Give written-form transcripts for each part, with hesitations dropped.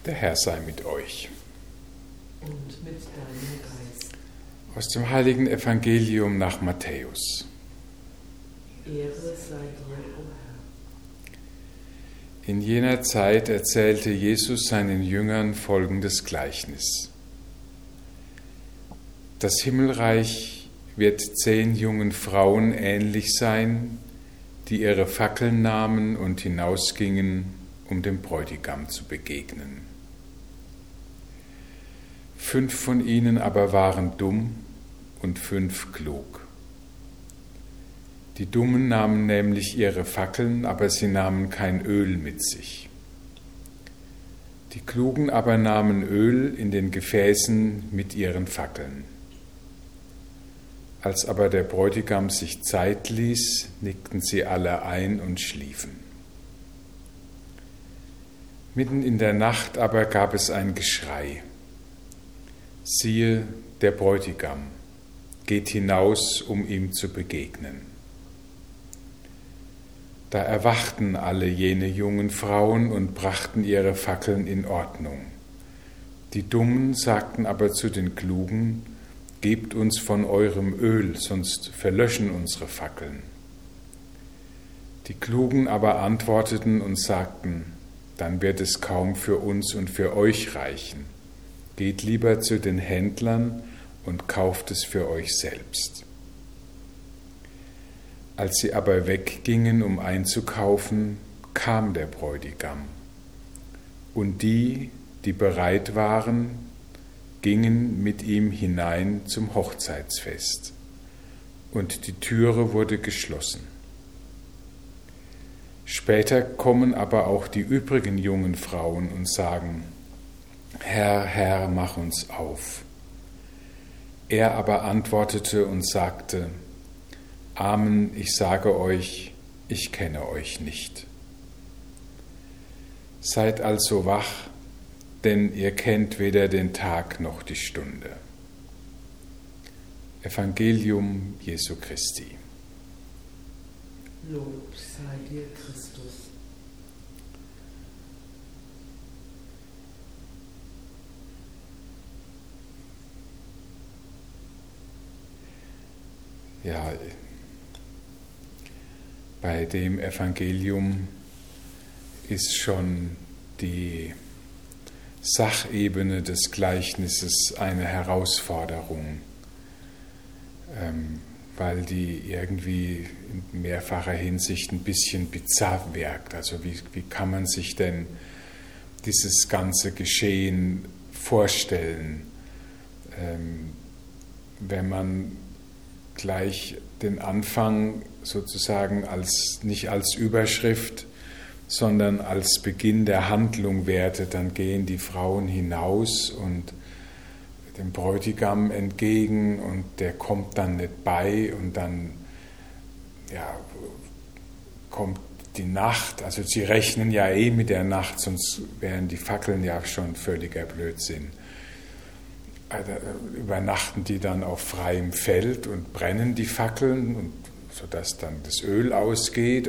Der Herr sei mit euch. Und mit deinem Geist. Aus dem heiligen Evangelium nach Matthäus. Ehre sei dir, o Herr. In jener Zeit erzählte Jesus seinen Jüngern folgendes Gleichnis. Das Himmelreich wird 10 jungen Frauen ähnlich sein, die ihre Fackeln nahmen und hinausgingen, um dem Bräutigam zu begegnen. 5 von ihnen aber waren dumm und 5 klug. Die Dummen nahmen nämlich ihre Fackeln, aber sie nahmen kein Öl mit sich. Die Klugen aber nahmen Öl in den Gefäßen mit ihren Fackeln. Als aber der Bräutigam sich Zeit ließ, nickten sie alle ein und schliefen. Mitten in der Nacht aber gab es ein Geschrei. Siehe, der Bräutigam geht hinaus, um ihm zu begegnen. Da erwachten alle jene jungen Frauen und brachten ihre Fackeln in Ordnung. Die Dummen sagten aber zu den Klugen: Gebt uns von eurem Öl, sonst verlöschen unsere Fackeln. Die Klugen aber antworteten und sagten: Dann wird es kaum für uns und für euch reichen. Geht lieber zu den Händlern und kauft es für euch selbst. Als sie aber weggingen, um einzukaufen, kam der Bräutigam. Und die, die bereit waren, gingen mit ihm hinein zum Hochzeitsfest. Und die Türe wurde geschlossen. Später kommen aber auch die übrigen jungen Frauen und sagen: Herr, Herr, mach uns auf. Er aber antwortete und sagte: Amen, ich sage euch, ich kenne euch nicht. Seid also wach, denn ihr kennt weder den Tag noch die Stunde. Evangelium Jesu Christi. Lob sei dir, Christus. Ja, bei dem Evangelium ist schon die Sachebene des Gleichnisses eine Herausforderung, weil die irgendwie in mehrfacher Hinsicht ein bisschen bizarr wirkt. Also wie kann man sich denn dieses ganze Geschehen vorstellen, wenn man gleich den Anfang sozusagen nicht als Überschrift, sondern als Beginn der Handlung wertet. Dann gehen die Frauen hinaus und dem Bräutigam entgegen und der kommt dann nicht bei und dann kommt die Nacht. Also sie rechnen ja mit der Nacht, sonst wären die Fackeln ja schon völliger Blödsinn. Übernachten die dann auf freiem Feld und brennen die Fackeln, sodass dann das Öl ausgeht.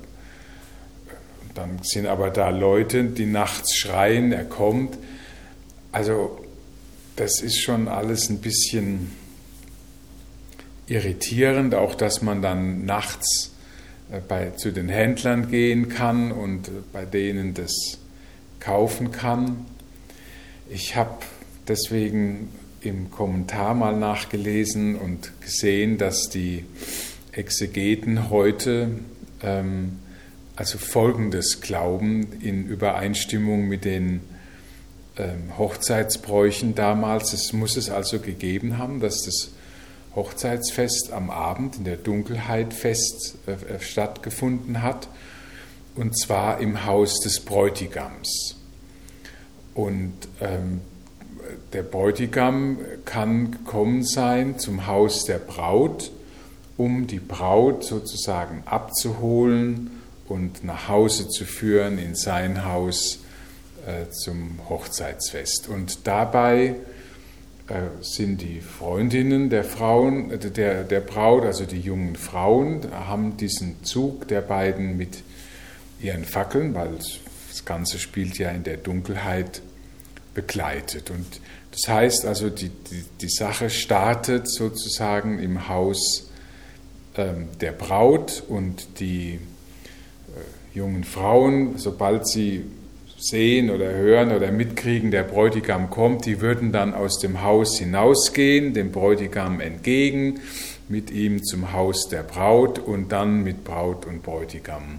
Dann sind aber da Leute, die nachts schreien, er kommt. Also das ist schon alles ein bisschen irritierend, auch dass man dann nachts zu den Händlern gehen kann und bei denen das kaufen kann. Ich habe deswegen im Kommentar mal nachgelesen und gesehen, dass die Exegeten heute also Folgendes glauben in Übereinstimmung mit den Hochzeitsbräuchen damals. Es muss es also gegeben haben, dass das Hochzeitsfest am Abend in der Dunkelheit stattgefunden hat, und zwar im Haus des Bräutigams. Und der Bräutigam kann gekommen sein zum Haus der Braut, um die Braut sozusagen abzuholen und nach Hause zu führen in sein Haus zum Hochzeitsfest. Und dabei sind die Freundinnen der Braut, also die jungen Frauen, haben diesen Zug der beiden mit ihren Fackeln, weil das Ganze spielt ja in der Dunkelheit begleitet. Und das heißt also, die Sache startet sozusagen im Haus der Braut, und die jungen Frauen, sobald sie sehen oder hören oder mitkriegen, der Bräutigam kommt, die würden dann aus dem Haus hinausgehen, dem Bräutigam entgegen, mit ihm zum Haus der Braut und dann mit Braut und Bräutigam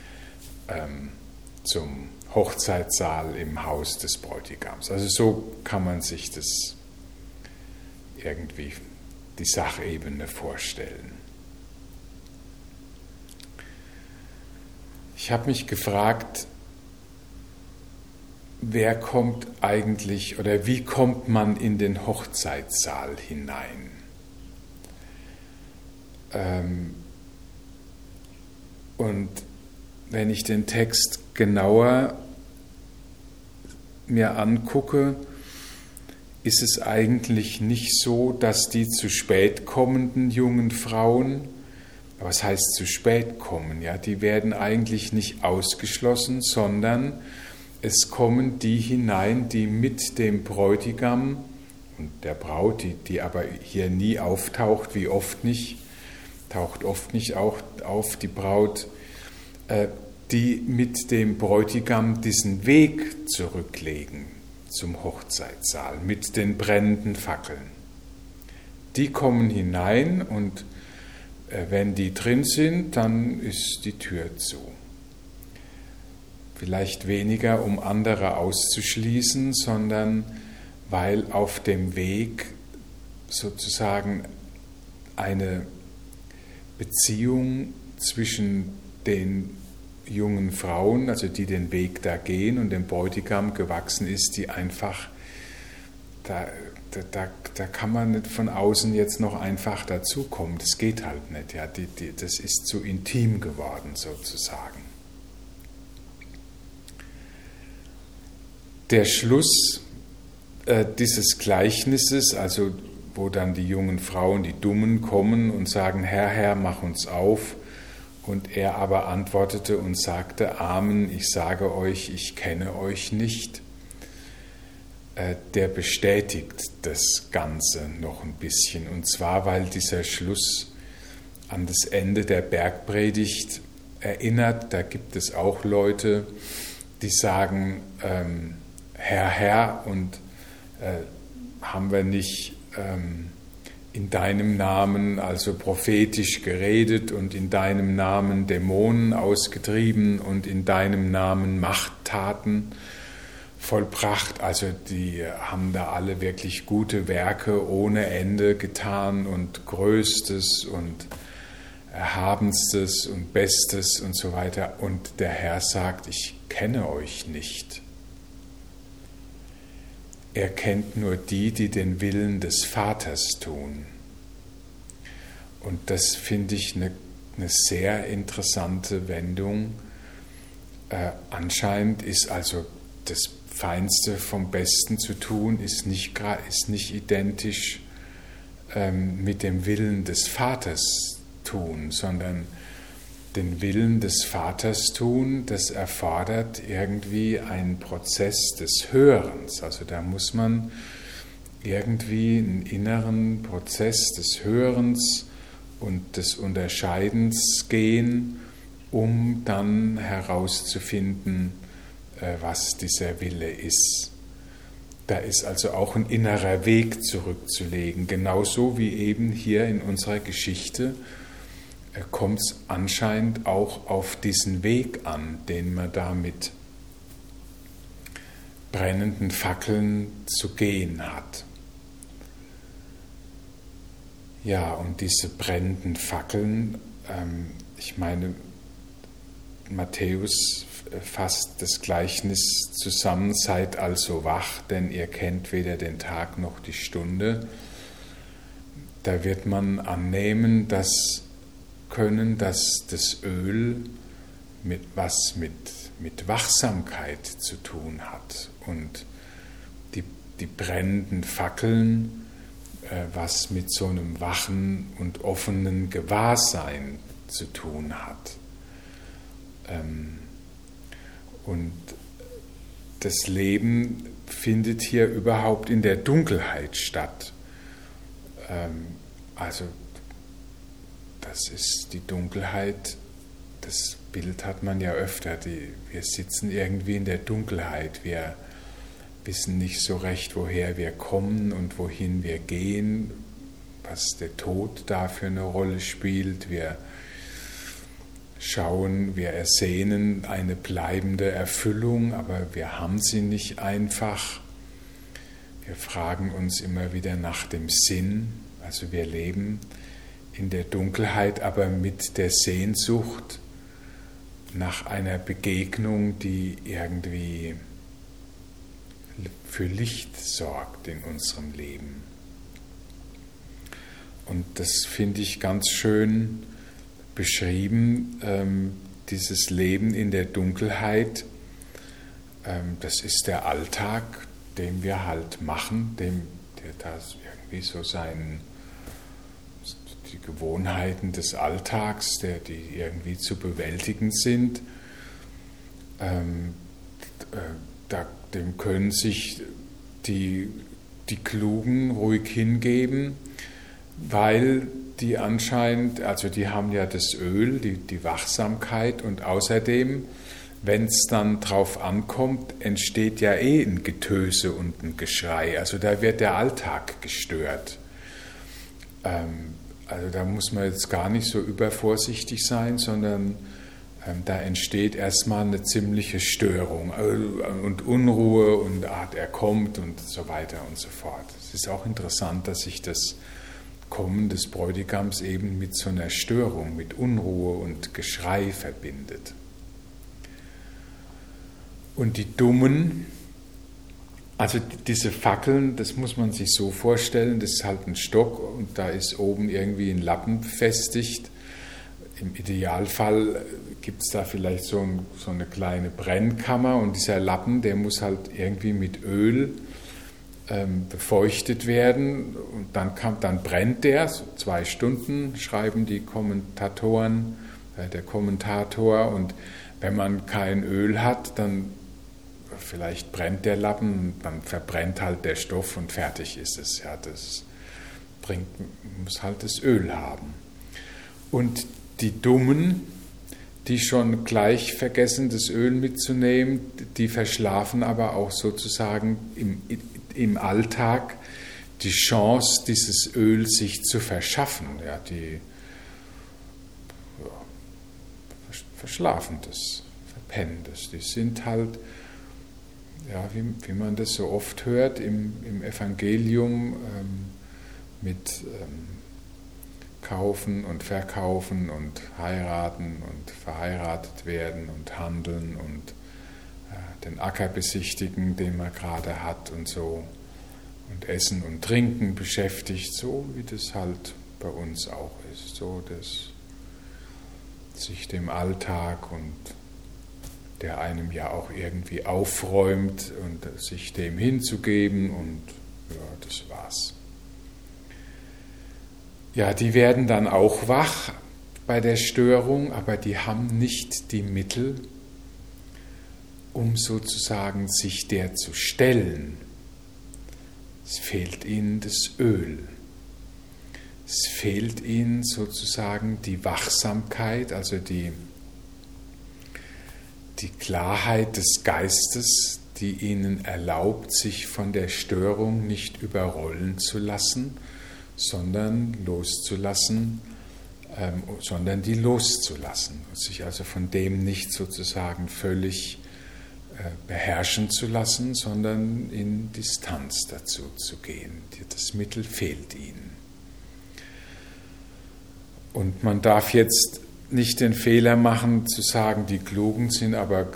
zum Hochzeitssaal im Haus des Bräutigams. Also so kann man sich das irgendwie, die Sachebene vorstellen. Ich habe mich gefragt, wer kommt eigentlich oder wie kommt man in den Hochzeitssaal hinein? Und wenn ich den Text genauer mir angucke, ist es eigentlich nicht so, dass die zu spät kommenden jungen Frauen, was heißt zu spät kommen? Ja, die werden eigentlich nicht ausgeschlossen, sondern es kommen die hinein, die mit dem Bräutigam und der Braut, die aber hier nie auftaucht, wie oft nicht, taucht oft nicht auch auf, die Braut, die mit dem Bräutigam diesen Weg zurücklegen zum Hochzeitssaal mit den brennenden Fackeln. Die kommen hinein, und wenn die drin sind, dann ist die Tür zu. Vielleicht weniger, um andere auszuschließen, sondern weil auf dem Weg sozusagen eine Beziehung zwischen den jungen Frauen, also die den Weg da gehen, und dem Bräutigam gewachsen ist, die einfach, da kann man nicht von außen jetzt noch einfach dazukommen. Das geht halt nicht. Ja. Das ist zu intim geworden sozusagen. Der Schluss dieses Gleichnisses, also wo dann die jungen Frauen, die Dummen, kommen und sagen, Herr, Herr, mach uns auf. Und er aber antwortete und sagte, Amen, ich sage euch, ich kenne euch nicht. Der bestätigt das Ganze noch ein bisschen. Und zwar, weil dieser Schluss an das Ende der Bergpredigt erinnert. Da gibt es auch Leute, die sagen, Herr, Herr, und haben wir nicht in deinem Namen also prophetisch geredet und in deinem Namen Dämonen ausgetrieben und in deinem Namen Machttaten vollbracht. Also die haben da alle wirklich gute Werke ohne Ende getan und Größtes und Erhabenstes und Bestes und so weiter. Und der Herr sagt, ich kenne euch nicht. Er kennt nur die, die den Willen des Vaters tun. Und das finde ich eine sehr interessante Wendung. Anscheinend ist also das Feinste vom Besten zu tun, ist nicht identisch mit dem Willen des Vaters tun, sondern den Willen des Vaters tun, das erfordert irgendwie einen Prozess des Hörens. Also da muss man irgendwie einen inneren Prozess des Hörens und des Unterscheidens gehen, um dann herauszufinden, was dieser Wille ist. Da ist also auch ein innerer Weg zurückzulegen, genauso wie eben hier in unserer Geschichte kommt es anscheinend auch auf diesen Weg an, den man da mit brennenden Fackeln zu gehen hat. Ja, und diese brennenden Fackeln, ich meine, Matthäus fasst das Gleichnis zusammen, seid also wach, denn ihr kennt weder den Tag noch die Stunde. Da wird man annehmen, dass das Öl mit Wachsamkeit zu tun hat und die brennenden Fackeln was mit so einem wachen und offenen Gewahrsein zu tun hat. Und das Leben findet hier überhaupt in der Dunkelheit statt. Also das ist die Dunkelheit, das Bild hat man ja öfter, wir sitzen irgendwie in der Dunkelheit, wir wissen nicht so recht, woher wir kommen und wohin wir gehen, was der Tod da für eine Rolle spielt. Wir schauen, wir ersehnen eine bleibende Erfüllung, aber wir haben sie nicht einfach. Wir fragen uns immer wieder nach dem Sinn, also wir leben in der Dunkelheit, aber mit der Sehnsucht nach einer Begegnung, die irgendwie für Licht sorgt in unserem Leben. Und das finde ich ganz schön beschrieben, dieses Leben in der Dunkelheit. Das ist der Alltag, den wir halt machen, der da irgendwie so die Gewohnheiten des Alltags, die irgendwie zu bewältigen sind, dem können sich die Klugen ruhig hingeben, weil die anscheinend, also die haben ja das Öl, die Wachsamkeit, und außerdem, wenn es dann drauf ankommt, entsteht ja ein Getöse und ein Geschrei, also da wird der Alltag gestört. Also da muss man jetzt gar nicht so übervorsichtig sein, sondern da entsteht erstmal eine ziemliche Störung und Unruhe und er kommt und so weiter und so fort. Es ist auch interessant, dass sich das Kommen des Bräutigams eben mit so einer Störung, mit Unruhe und Geschrei verbindet. Und die Dummen, also diese Fackeln, das muss man sich so vorstellen, das ist halt ein Stock und da ist oben irgendwie ein Lappen befestigt. Im Idealfall gibt es da vielleicht so eine kleine Brennkammer und dieser Lappen, der muss halt irgendwie mit Öl befeuchtet werden und dann brennt der, so 2 Stunden schreiben die Kommentatoren, der Kommentator, und wenn man kein Öl hat, dann vielleicht brennt der Lappen, dann verbrennt halt der Stoff und fertig ist es. Ja, das muss halt das Öl haben. Und die Dummen, die schon gleich vergessen, das Öl mitzunehmen, die verschlafen aber auch sozusagen im Alltag die Chance, dieses Öl sich zu verschaffen. Ja, die verschlafen das, verpennen das. Die sind halt, ja, wie man das so oft hört im Evangelium, mit Kaufen und Verkaufen und heiraten und verheiratet werden und handeln und den Acker besichtigen, den man gerade hat und so, und Essen und Trinken beschäftigt, so wie das halt bei uns auch ist, so dass sich dem Alltag, und der einem ja auch irgendwie aufräumt, und sich dem hinzugeben, und ja, das war's. Ja, die werden dann auch wach bei der Störung, aber die haben nicht die Mittel, um sozusagen sich der zu stellen. Es fehlt ihnen das Öl. Es fehlt ihnen sozusagen die Wachsamkeit, also die Klarheit des Geistes, die ihnen erlaubt, sich von der Störung nicht überrollen zu lassen, sondern die loszulassen, sich also von dem nicht sozusagen völlig beherrschen zu lassen, sondern in Distanz dazu zu gehen. Das Mittel fehlt ihnen. Und man darf jetzt nicht den Fehler machen, zu sagen, die Klugen die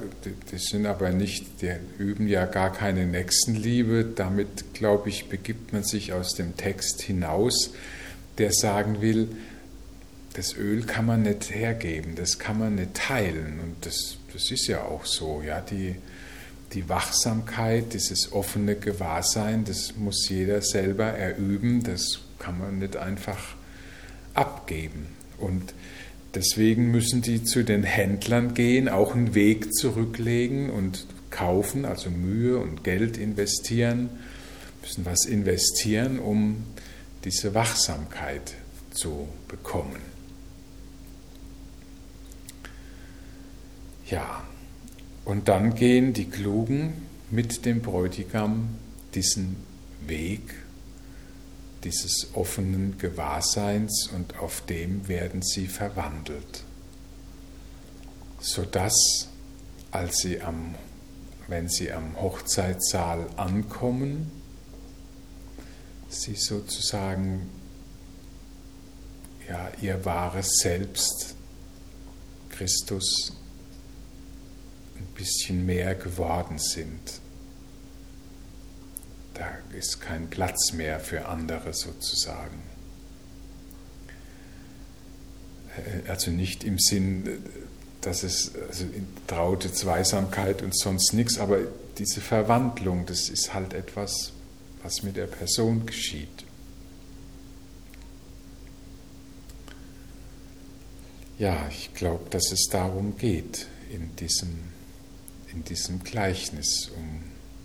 üben ja gar keine Nächstenliebe. Damit, glaube ich, begibt man sich aus dem Text hinaus, der sagen will, das Öl kann man nicht hergeben, das kann man nicht teilen. Und das ist ja auch so. Ja? Die Wachsamkeit, dieses offene Gewahrsein, das muss jeder selber erüben, das kann man nicht einfach abgeben. Und deswegen müssen die zu den Händlern gehen, auch einen Weg zurücklegen und kaufen, also Mühe und Geld investieren, müssen was investieren, um diese Wachsamkeit zu bekommen. Ja, und dann gehen die Klugen mit dem Bräutigam diesen Weg dieses offenen Gewahrseins und auf dem werden sie verwandelt, sodass, wenn sie am Hochzeitssaal ankommen, sie sozusagen ihr wahres Selbst, Christus, ein bisschen mehr geworden sind. Da ist kein Platz mehr für andere sozusagen. Also nicht im Sinn, dass es traute Zweisamkeit und sonst nichts, aber diese Verwandlung, das ist halt etwas, was mit der Person geschieht. Ja, ich glaube, dass es darum geht in diesem Gleichnis, um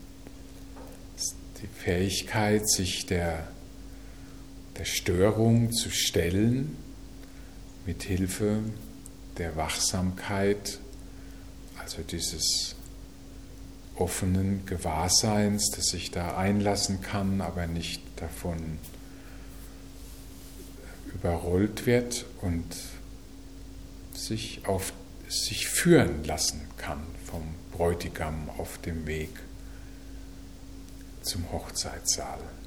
die Fähigkeit, sich der Störung zu stellen, mit Hilfe der Wachsamkeit, also dieses offenen Gewahrseins, das sich da einlassen kann, aber nicht davon überrollt wird und sich führen lassen kann vom Bräutigam auf dem Weg zum Hochzeitssaal.